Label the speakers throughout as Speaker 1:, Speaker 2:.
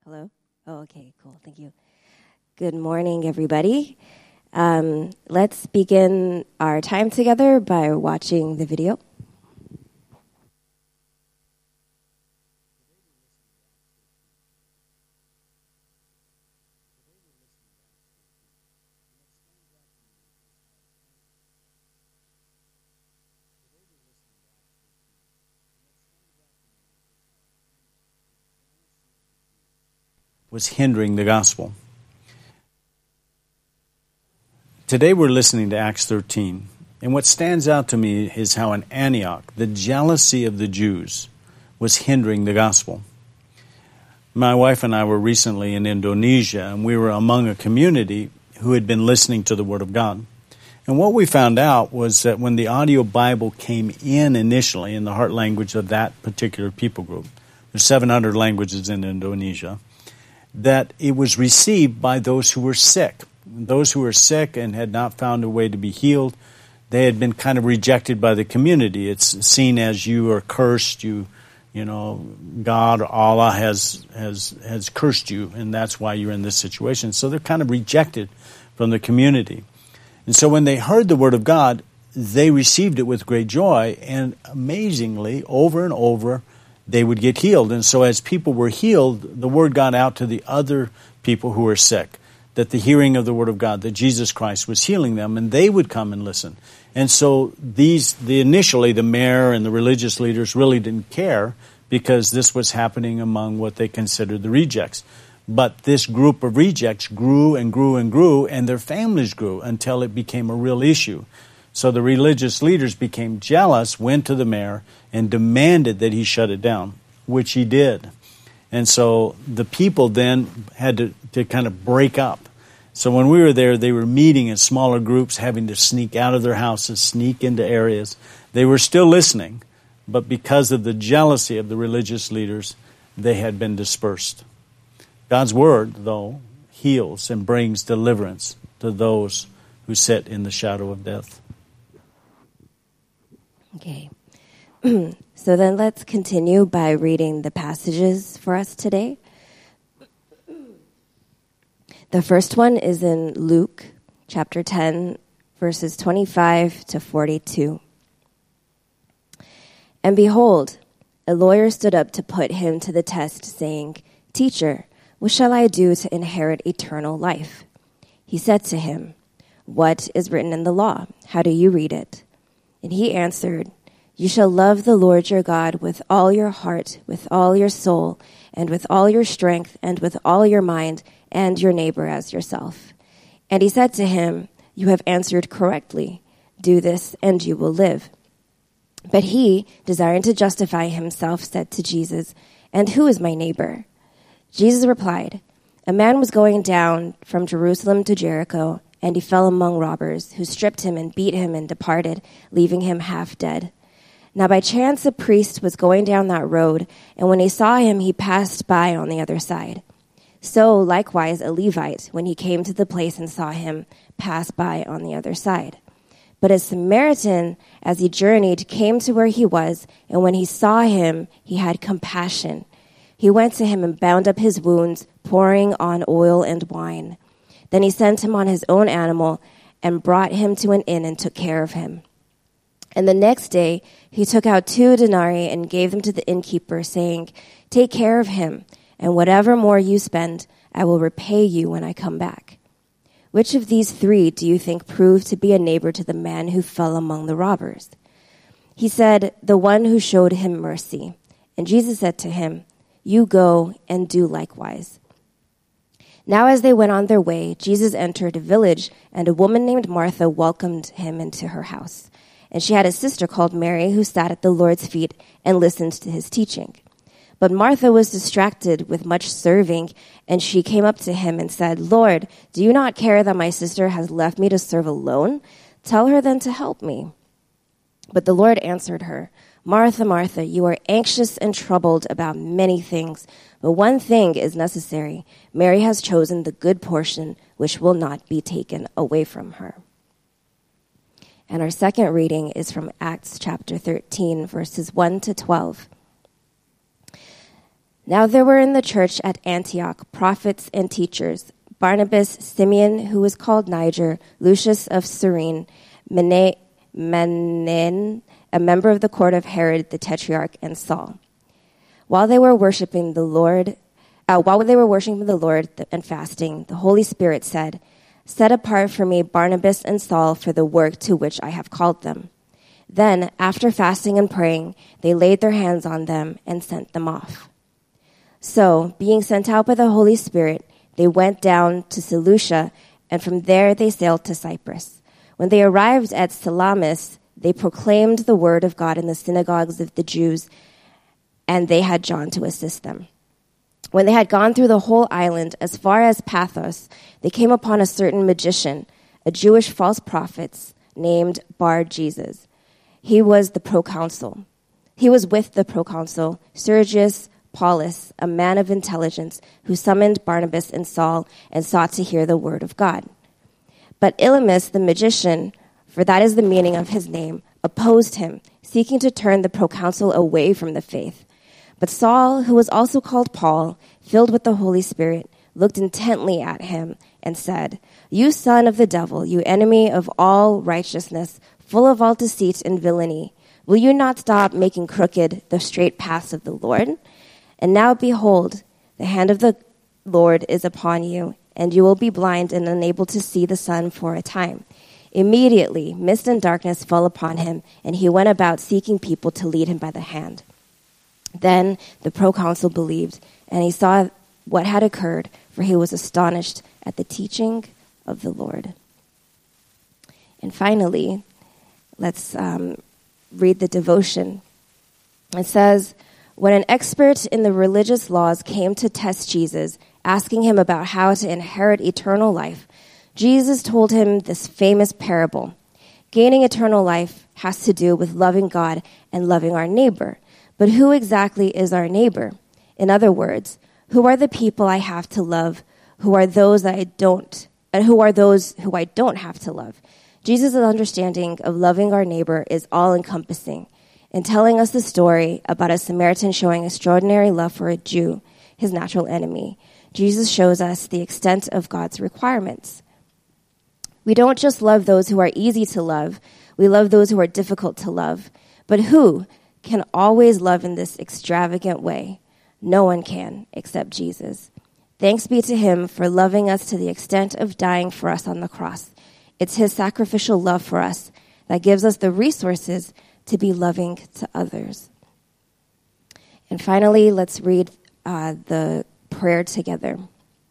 Speaker 1: Hello? Oh, okay, cool. Thank you. Good morning, everybody. Let's begin our time together by watching the video.
Speaker 2: Was hindering the gospel. Today we're listening to Acts 13, and what stands out to me is how in Antioch, the jealousy of the Jews was hindering the gospel. My wife and I were recently in Indonesia, and we were among a community who had been listening to the Word of God. And what we found out was that when the audio Bible came in initially in the heart language of that particular people group, there's 700 languages in Indonesia, that it was received by those who were sick. Those who were sick and had not found a way to be healed, they had been kind of rejected by the community. It's seen as you are cursed, you know, God, Allah has cursed you, and that's why you're in this situation. So they're kind of rejected from the community. And so when they heard the Word of God, they received it with great joy, and amazingly, over and over, they would get healed. And so as people were healed, the word got out to the other people who were sick, that the hearing of the Word of God, that Jesus Christ was healing them, and they would come and listen. And so initially the mayor and the religious leaders really didn't care because this was happening among what they considered the rejects. But this group of rejects grew and grew and grew, and their families grew until it became a real issue. So the religious leaders became jealous, went to the mayor, and demanded that he shut it down, which he did. And so the people then had to kind of break up. So when we were there, they were meeting in smaller groups, having to sneak out of their houses, sneak into areas. They were still listening, but because of the jealousy of the religious leaders, they had been dispersed. God's Word, though, heals and brings deliverance to those who sit in the shadow of death.
Speaker 1: Okay. So then let's continue by reading the passages for us today. The first one is in Luke chapter 10, verses 25 to 42. And behold, a lawyer stood up to put him to the test, saying, "Teacher, what shall I do to inherit eternal life?" He said to him, "What is written in the law? How do you read it?" And he answered, "You shall love the Lord your God with all your heart, with all your soul, and with all your strength, and with all your mind, and your neighbor as yourself." And he said to him, "You have answered correctly. Do this, and you will live." But he, desiring to justify himself, said to Jesus, "And who is my neighbor?" Jesus replied, "A man was going down from Jerusalem to Jericho, and he fell among robbers, who stripped him and beat him and departed, leaving him half dead. Now by chance a priest was going down that road, and when he saw him, he passed by on the other side. So likewise a Levite, when he came to the place and saw him, passed by on the other side. But a Samaritan, as he journeyed, came to where he was, and when he saw him, he had compassion. He went to him and bound up his wounds, pouring on oil and wine. Then he sent him on his own animal and brought him to an inn and took care of him. And the next day he took out 2 denarii and gave them to the innkeeper, saying, 'Take care of him, and whatever more you spend, I will repay you when I come back.' Which of these 3 do you think proved to be a neighbor to the man who fell among the robbers?" He said, "The one who showed him mercy." And Jesus said to him, "You go and do likewise." Now as they went on their way, Jesus entered a village, and a woman named Martha welcomed him into her house. And she had a sister called Mary who sat at the Lord's feet and listened to his teaching. But Martha was distracted with much serving, and she came up to him and said, "Lord, do you not care that my sister has left me to serve alone? Tell her then to help me." But the Lord answered her, "Martha, Martha, you are anxious and troubled about many things, but one thing is necessary. Mary has chosen the good portion, which will not be taken away from her." And our second reading is from Acts chapter 13, verses 1 to 12. Now there were in the church at Antioch prophets and teachers, Barnabas, Simeon, who was called Niger, Lucius of Cyrene, Manaen, a member of the court of Herod the Tetrarch, and Saul. While they were worshiping the Lord and fasting, the Holy Spirit said, "Set apart for me Barnabas and Saul for the work to which I have called them." Then, after fasting and praying, they laid their hands on them and sent them off. So, being sent out by the Holy Spirit, they went down to Seleucia, and from there they sailed to Cyprus. When they arrived at Salamis, they proclaimed the word of God in the synagogues of the Jews, and they had John to assist them. When they had gone through the whole island as far as Paphos, they came upon a certain magician, a Jewish false prophet named Bar-Jesus. He was with the proconsul, Sergius Paulus, a man of intelligence, who summoned Barnabas and Saul and sought to hear the word of God. But Elymas the magician, for that is the meaning of his name, opposed him, seeking to turn the proconsul away from the faith. But Saul, who was also called Paul, filled with the Holy Spirit, looked intently at him and said, "You son of the devil, you enemy of all righteousness, full of all deceit and villainy, will you not stop making crooked the straight paths of the Lord? And now behold, the hand of the Lord is upon you, and you will be blind and unable to see the sun for a time." Immediately, mist and darkness fell upon him, and he went about seeking people to lead him by the hand. Then the proconsul believed, and he saw what had occurred, for he was astonished at the teaching of the Lord. And finally, let's read the devotion. It says, when an expert in the religious laws came to test Jesus, asking him about how to inherit eternal life, Jesus told him this famous parable. Gaining eternal life has to do with loving God and loving our neighbor. But who exactly is our neighbor? In other words, who are the people I have to love? Who are those that I don't? And who are those who I don't have to love? Jesus' understanding of loving our neighbor is all-encompassing. In telling us the story about a Samaritan showing extraordinary love for a Jew, his natural enemy, Jesus shows us the extent of God's requirements. We don't just love those who are easy to love, we love those who are difficult to love. But who can always love in this extravagant way? No one can except Jesus. Thanks be to him for loving us to the extent of dying for us on the cross. It's his sacrificial love for us that gives us the resources to be loving to others. And finally, let's read the prayer together.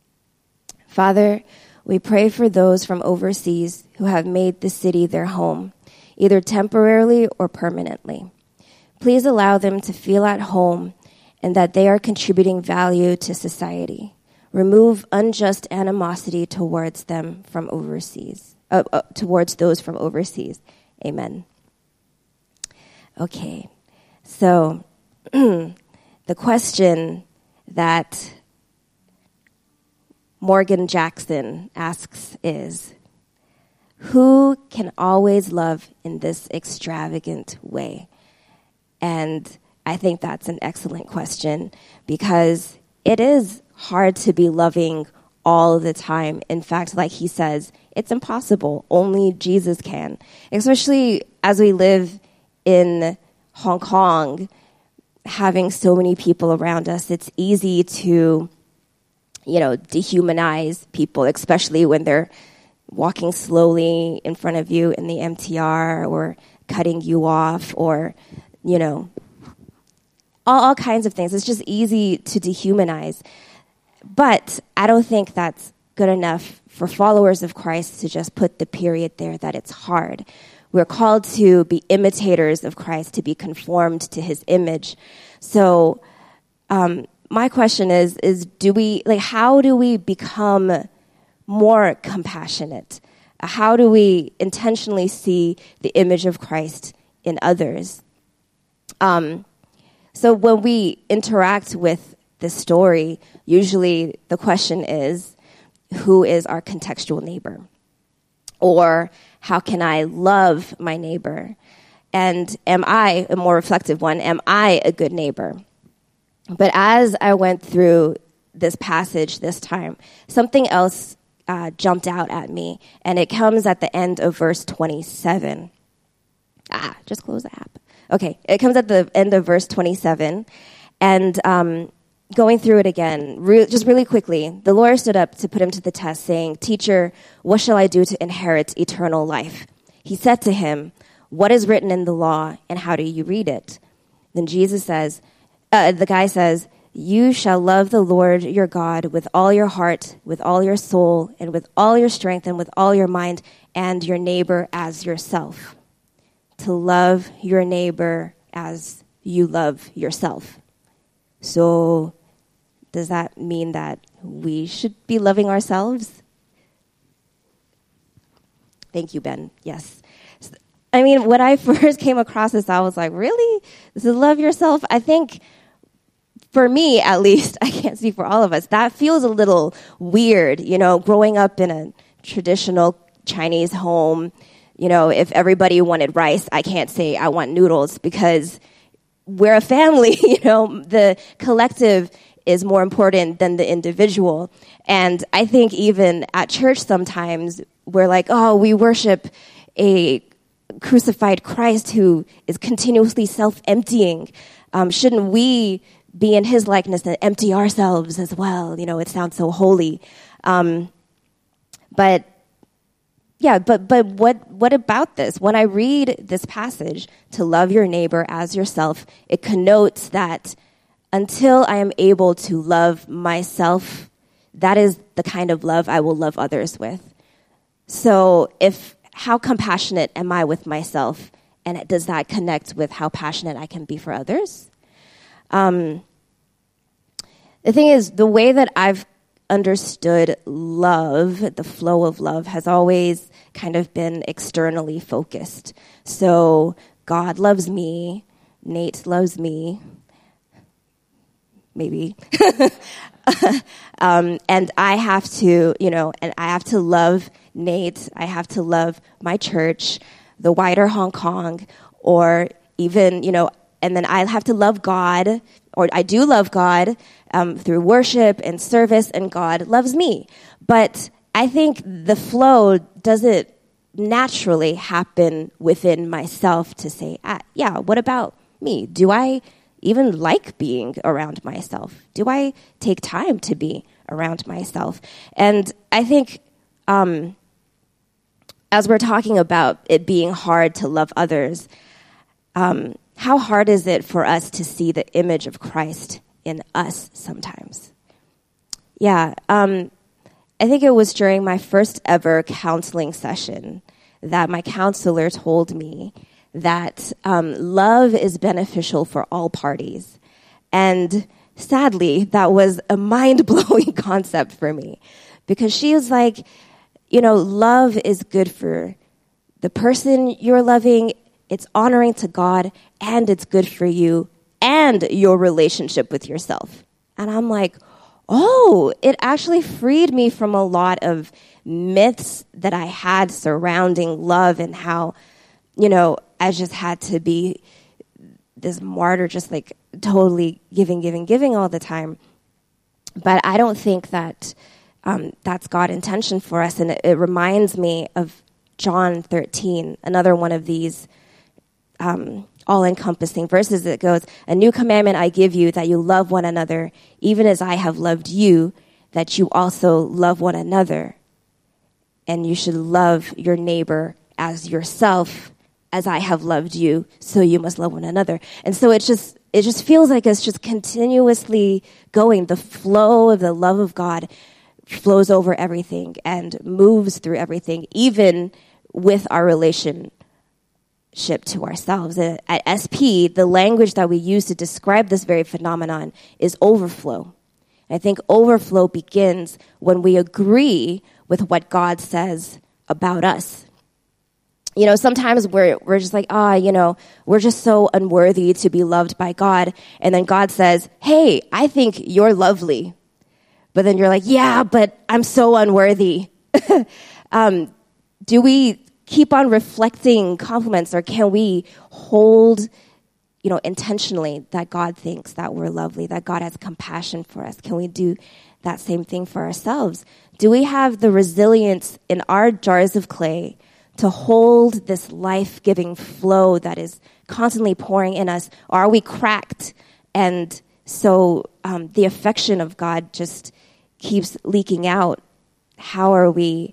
Speaker 1: Father, we pray for those from overseas who have made the city their home, either temporarily or permanently. Please allow them to feel at home and that they are contributing value to society. Remove unjust animosity towards them from overseas, towards those from overseas. Amen. Okay, so the question that Morgan Jackson asks is, who can always love in this extravagant way? And I think that's an excellent question because it is hard to be loving all the time. In fact, like he says, it's impossible. Only Jesus can. Especially as we live in Hong Kong, having so many people around us, it's easy to, dehumanize people, especially when they're walking slowly in front of you in the MTR or cutting you off or, all kinds of things. It's just easy to dehumanize. But I don't think that's good enough for followers of Christ to just put the period there that it's hard. We're called to be imitators of Christ, to be conformed to his image. So my question is how do we become more compassionate? How do we intentionally see the image of Christ in others? So when we interact with this story, usually the question is, who is our contextual neighbor? Or how can I love my neighbor? And am I, a more reflective one, am I a good neighbor? But as I went through this passage this time, something else jumped out at me, and it comes at the end of verse 27. Just close the app. Okay, it comes at the end of verse 27, and going through it again, just really quickly, the lawyer stood up to put him to the test, saying, "Teacher, what shall I do to inherit eternal life?" He said to him, "What is written in the law, and how do you read it?" Then the guy says, "You shall love the Lord your God with all your heart, with all your soul, and with all your strength, and with all your mind, and your neighbor as yourself." To love your neighbor as you love yourself. So, does that mean that we should be loving ourselves? Thank you, Ben. Yes. I mean, when I first came across this, I was like, really? This is love yourself? I think, for me at least, I can't speak for all of us, that feels a little weird, growing up in a traditional Chinese home. If everybody wanted rice, I can't say I want noodles because we're a family, the collective is more important than the individual. And I think even at church sometimes we're like, oh, we worship a crucified Christ who is continuously self-emptying. Shouldn't we be in his likeness and empty ourselves as well? It sounds so holy. But what about this? When I read this passage, to love your neighbor as yourself, it connotes that until I am able to love myself, that is the kind of love I will love others with. So how compassionate am I with myself? And does that connect with how passionate I can be for others? The thing is, the way that I've understood love, the flow of love, has always kind of been externally focused. So God loves me, Nate loves me, maybe. And I have to, and I have to love Nate, I have to love my church, the wider Hong Kong, or even, and then I have to love God, or I do love God through worship and service, and God loves me. But I think the flow doesn't naturally happen within myself to say, what about me? Do I even like being around myself? Do I take time to be around myself? And I think as we're talking about it being hard to love others, how hard is it for us to see the image of Christ in us sometimes? I think it was during my first ever counseling session that my counselor told me that love is beneficial for all parties. And sadly, that was a mind-blowing concept for me, because she was like, love is good for the person you're loving, it's honoring to God, and it's good for you and your relationship with yourself. And I'm like, oh, it actually freed me from a lot of myths that I had surrounding love and how, I just had to be this martyr, just like totally giving all the time. But I don't think that that's God's intention for us. And it reminds me of John 13, another one of these all-encompassing verses that goes, "A new commandment I give you, that you love one another, even as I have loved you, that you also love one another. And you should love your neighbor as yourself, as I have loved you, so you must love one another." And so it just feels like it's just continuously going. The flow of the love of God flows over everything and moves through everything, even with our relationship to ourselves. At SP, the language that we use to describe this very phenomenon is overflow. I think overflow begins when we agree with what God says about us. Sometimes we're just like, we're just so unworthy to be loved by God. And then God says, hey, I think you're lovely. But then you're like, yeah, but I'm so unworthy. Do we keep on reflecting compliments, or can we hold, intentionally that God thinks that we're lovely, that God has compassion for us? Can we do that same thing for ourselves? Do we have the resilience in our jars of clay to hold this life-giving flow that is constantly pouring in us? Or are we cracked, and so the affection of God just keeps leaking out? How are we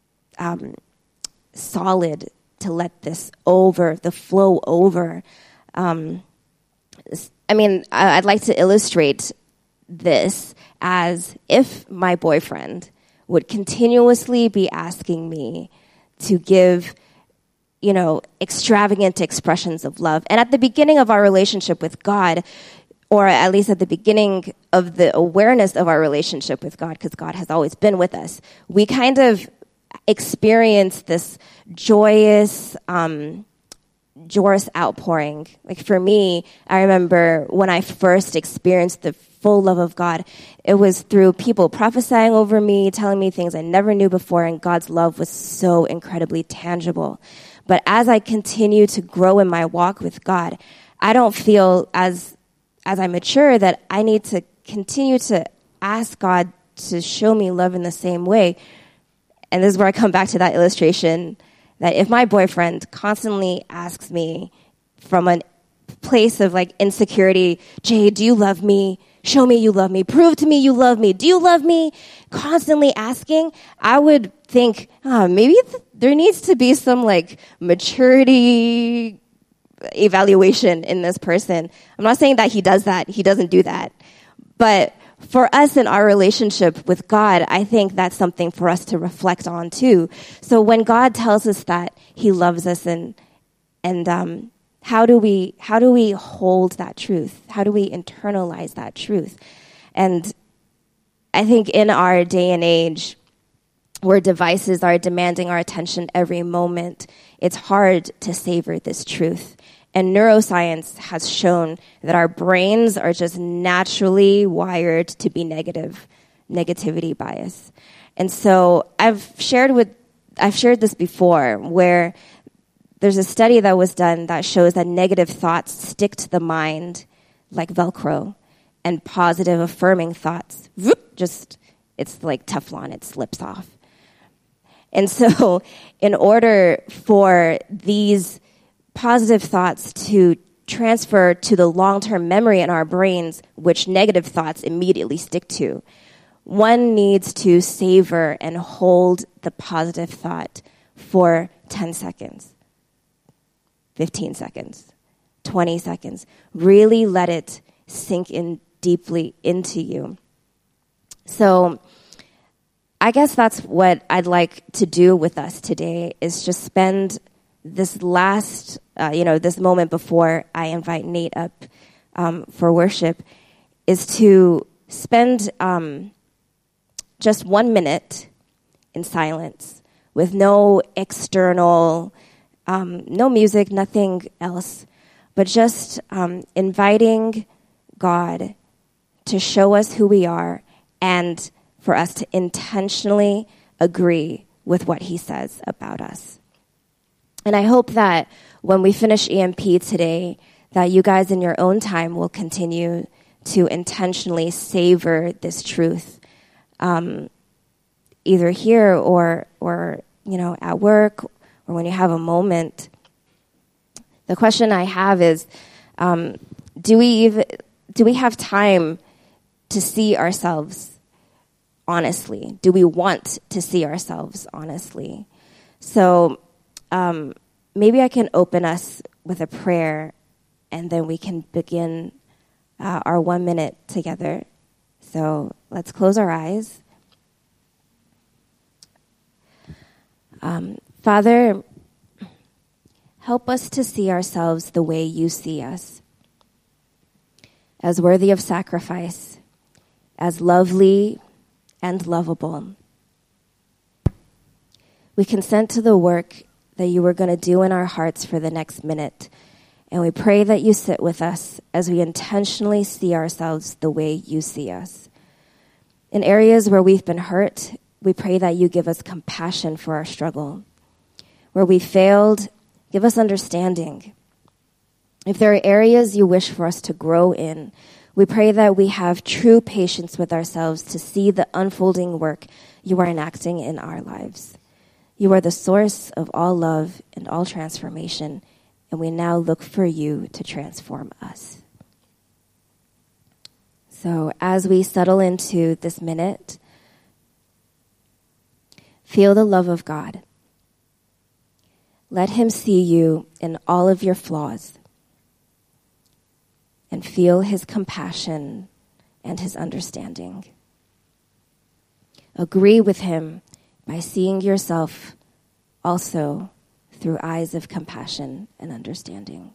Speaker 1: solid to let this the flow over? I'd like to illustrate this as if my boyfriend would continuously be asking me to give, extravagant expressions of love. And at the beginning of our relationship with God, or at least at the beginning of the awareness of our relationship with God, because God has always been with us, we kind of experience this joyous outpouring. Like for me, I remember when I first experienced the full love of God, it was through people prophesying over me, telling me things I never knew before, and God's love was so incredibly tangible. But as I continue to grow in my walk with God, I don't feel as I mature that I need to continue to ask God to show me love in the same way. And this is where I come back to that illustration that if my boyfriend constantly asks me from a place of like insecurity, Jay, do you love me? Show me you love me. Prove to me you love me. Do you love me? Constantly asking, I would think, maybe there needs to be some like maturity evaluation in this person. I'm not saying that he does that. He doesn't do that. But for us in our relationship with God, I think that's something for us to reflect on too. So when God tells us that he loves us and how do we hold that truth? How do we internalize that truth? And I think in our day and age where devices are demanding our attention every moment, it's hard to savor this truth. And neuroscience has shown that our brains are just naturally wired to be negativity bias. And so I've shared this before, where there's a study that was done that shows that negative thoughts stick to the mind like Velcro, and positive affirming thoughts, it's like Teflon, it slips off. And so in order for these positive thoughts to transfer to the long-term memory in our brains, which negative thoughts immediately stick to, one needs to savor and hold the positive thought for 10 seconds, 15 seconds, 20 seconds. Really let it sink in deeply into you. So I guess that's what I'd like to do with us today, is just spend this last, this moment before I invite Nate up for worship, is to spend just 1 minute in silence with no external, no music, nothing else, but just inviting God to show us who we are and for us to intentionally agree with what he says about us. And I hope that when we finish EMP today, that you guys in your own time will continue to intentionally savor this truth, either here or at work or when you have a moment. The question I have is, do we have time to see ourselves honestly? Do we want to see ourselves honestly? So maybe I can open us with a prayer, and then we can begin our 1 minute together. So let's close our eyes. Father, help us to see ourselves the way you see us, as worthy of sacrifice, as lovely and lovable. We consent to the work that you were going to do in our hearts for the next minute, and we pray that you sit with us as we intentionally see ourselves the way you see us. In areas where we've been hurt, we pray that you give us compassion for our struggle. Where we failed, give us understanding. If there are areas you wish for us to grow in, we pray that we have true patience with ourselves to see the unfolding work you are enacting in our lives. You are the source of all love and all transformation, and we now look for you to transform us. So as we settle into this minute, feel the love of God. Let him see you in all of your flaws and feel his compassion and his understanding. Agree with him by seeing yourself also through eyes of compassion and understanding.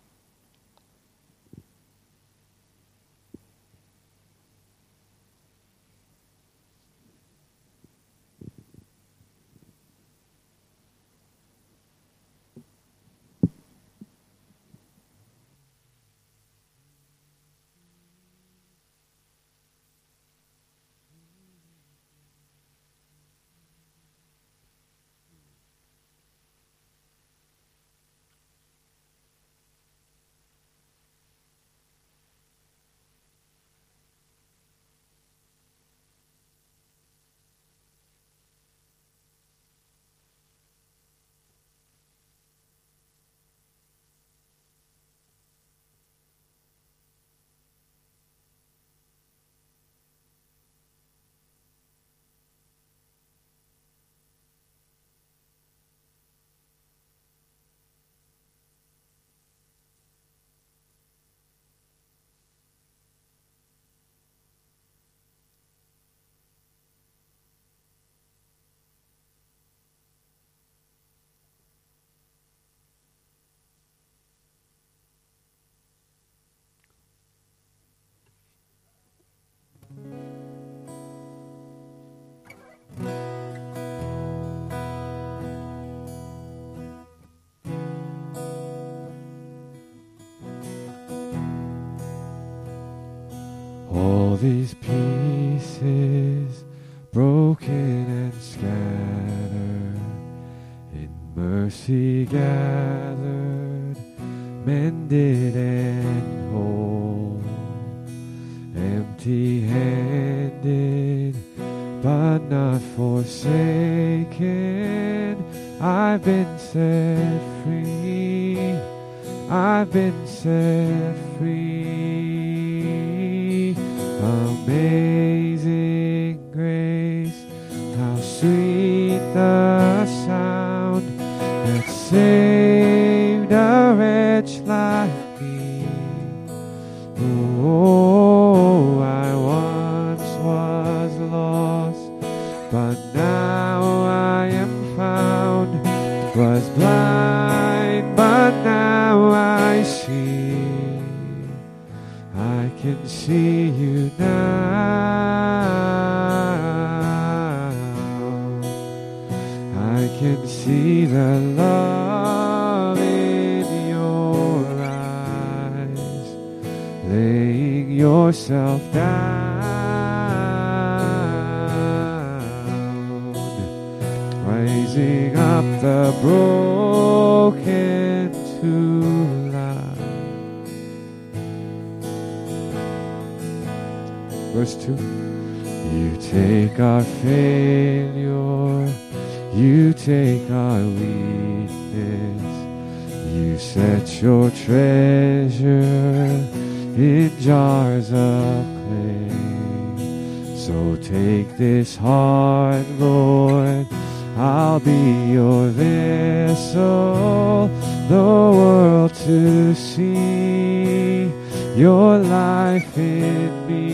Speaker 3: All these pieces broken and scattered, in mercy gathered, mended and whole, empty-handed but not forsaken. I've been set free, I've been set free. Amazing grace, how sweet the sound that saved a wretch like me. Oh, I once was lost, but now I am found. Was blind, but now I see. I can see you now. I can see the love in your eyes, laying yourself down, raising up the broken to life. Verse 2. You take our failure, you take our weakness, you set your treasure in jars of clay. So take this heart, Lord, I'll be your vessel, the world to see your life in me.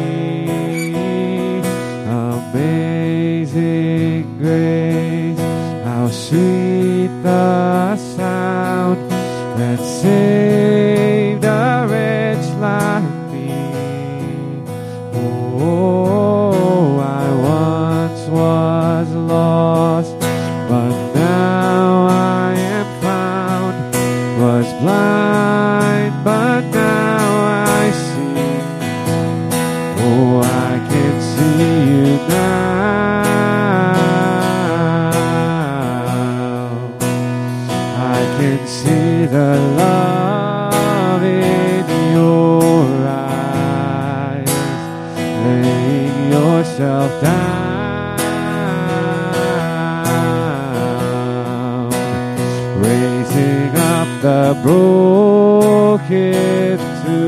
Speaker 3: Amazing grace, how sweet the sound that saved a wretch like me. Oh, I once was lost, but now I am found. Was blind, but now I see. Oh, raising up the broken to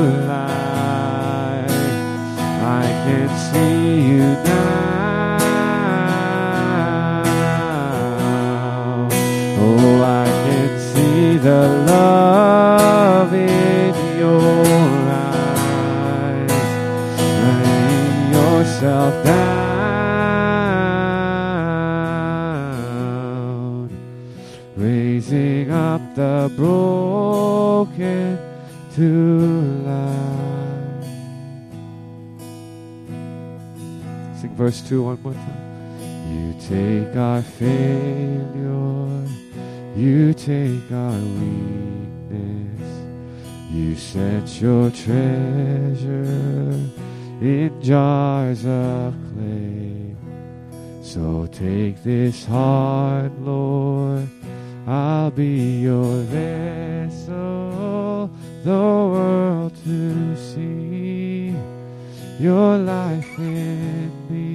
Speaker 3: life. I can see you now. Oh, I can see the love in your eyes. Laying yourself down, raising up the broken to life. Sing verse 2 one more time. You take our failure, you take our weakness, you set your treasure in jars of clay. So take this heart, Lord, I'll be your vessel, the world to see your life in me.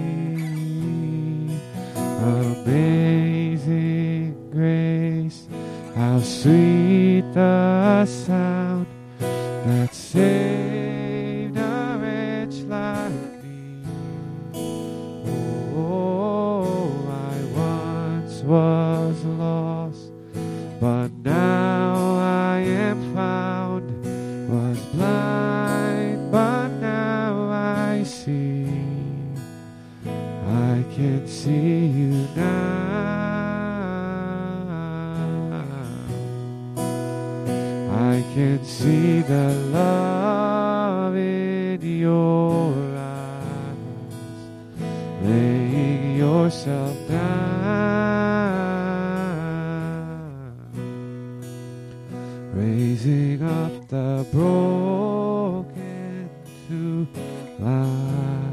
Speaker 3: Amazing grace, how sweet the sound that saved a wretch like me. Oh, I once was lost, but now I am found. Was blind, but now I see. I can see you now. I can see the love in your eyes, laying yourself down, raising up the broken to life.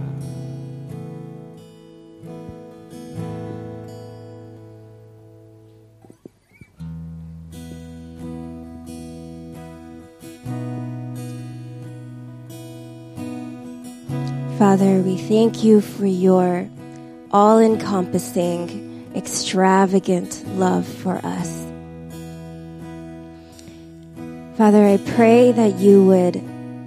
Speaker 1: Father, we thank you for your all-encompassing, extravagant love for us. Father, I pray that you would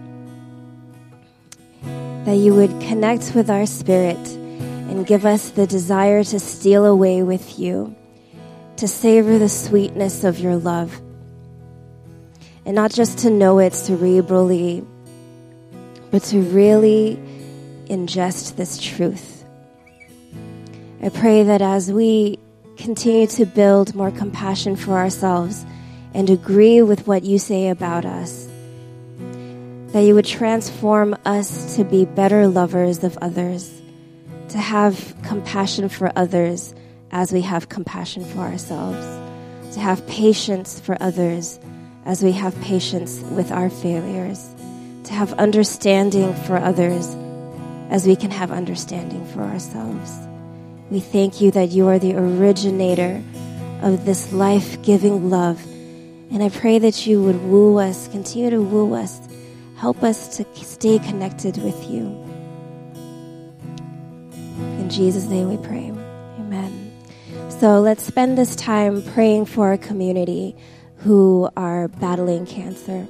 Speaker 1: connect with our spirit and give us the desire to steal away with you, to savor the sweetness of your love, and not just to know it cerebrally, but to really ingest this truth. I pray that as we continue to build more compassion for ourselves and agree with what you say about us, that you would transform us to be better lovers of others, to have compassion for others as we have compassion for ourselves, to have patience for others as we have patience with our failures, to have understanding for others as we can have understanding for ourselves. We thank you that you are the originator of this life-giving love. And I pray that you would woo us, continue to woo us, help us to stay connected with you. In Jesus' name we pray. Amen. So let's spend this time praying for our community who are battling cancer.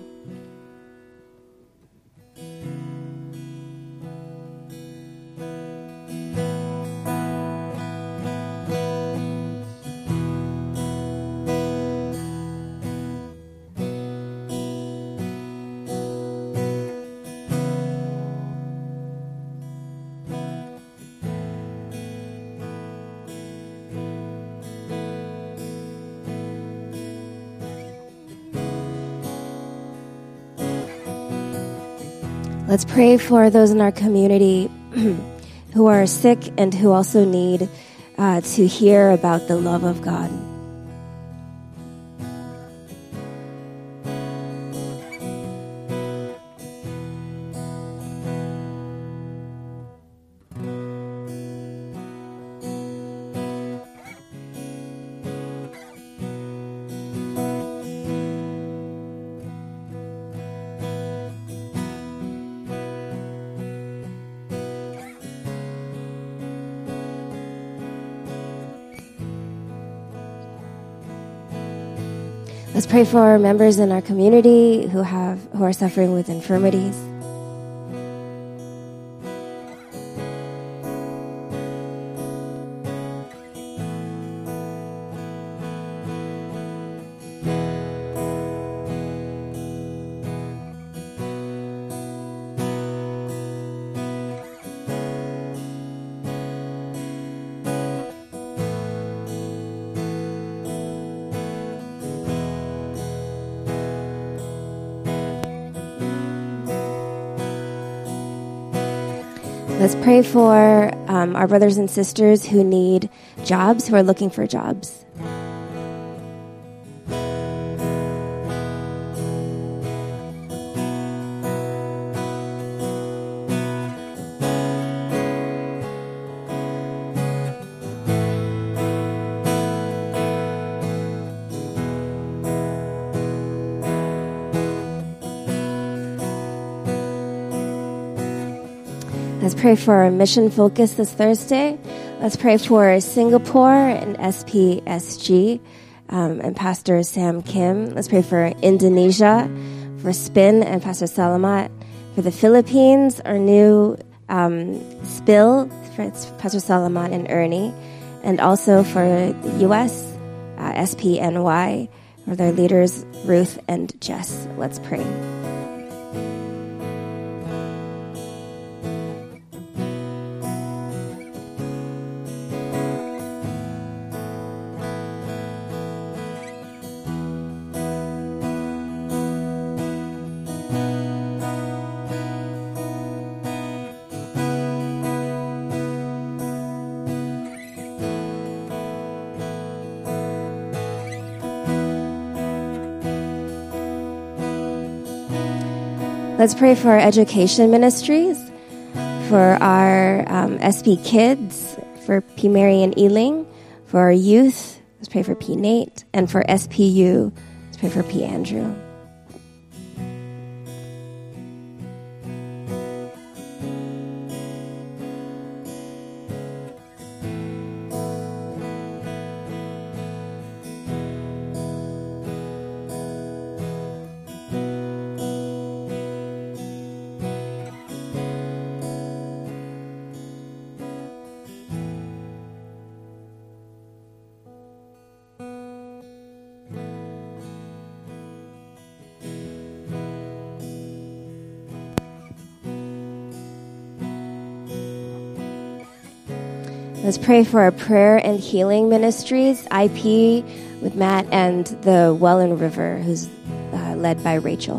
Speaker 1: Let's pray for those in our community who are sick and who also need to hear about the love of God. Let's pray for our members in our community who are suffering with infirmities. Let's pray for our brothers and sisters who need jobs, who are looking for jobs. Let's pray for our mission focus this Thursday. Let's pray for Singapore and SPSG and Pastor Sam Kim. Let's pray for Indonesia, for SPIN and Pastor Salamat. For the Philippines, our new SPIL, for Pastor Salamat and Ernie. And also for the U.S., SPNY, for their leaders, Ruth and Jess. Let's pray. Let's pray for our education ministries, for our SP Kids, for P. Marian Ealing, for our youth. Let's pray for P. Nate, and for SPU. Let's pray for P. Andrew. Let's pray for our prayer and healing ministries, IP with Matt, and the Well and River, who's led by Rachel.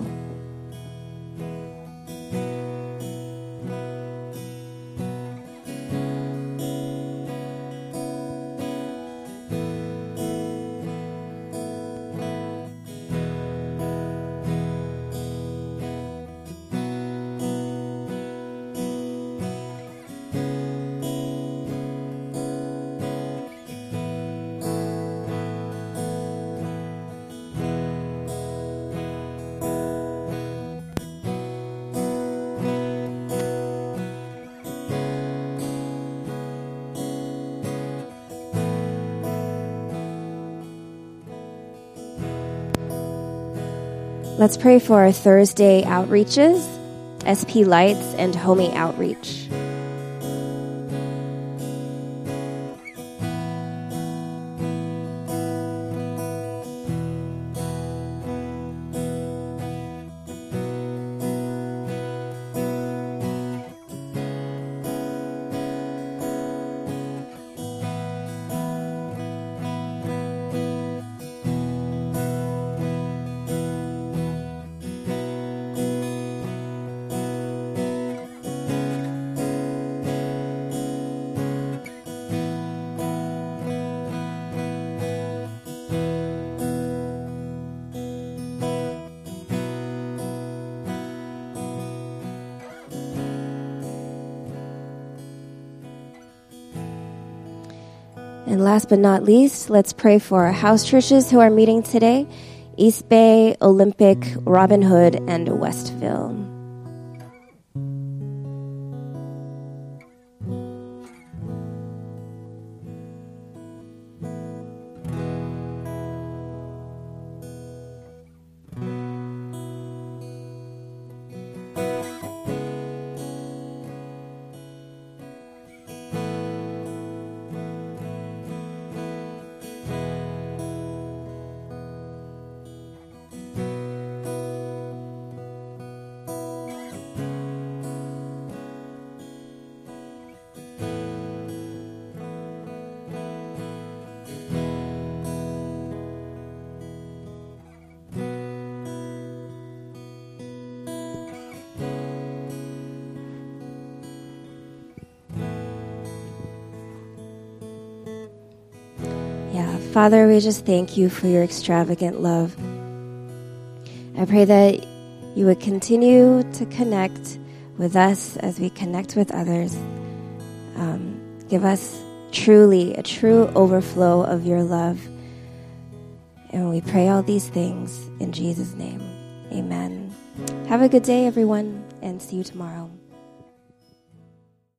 Speaker 1: Let's pray for our Thursday outreaches, SP Lights and Homie Outreach. And last but not least, let's pray for our house churches who are meeting today, East Bay, Olympic, Robin Hood, and Westville. Yeah, Father, we just thank you for your extravagant love. I pray that you would continue to connect with us as we connect with others. Give us truly a true overflow of your love. And we pray all these things in Jesus' name. Amen. Have a good day, everyone, and see you tomorrow.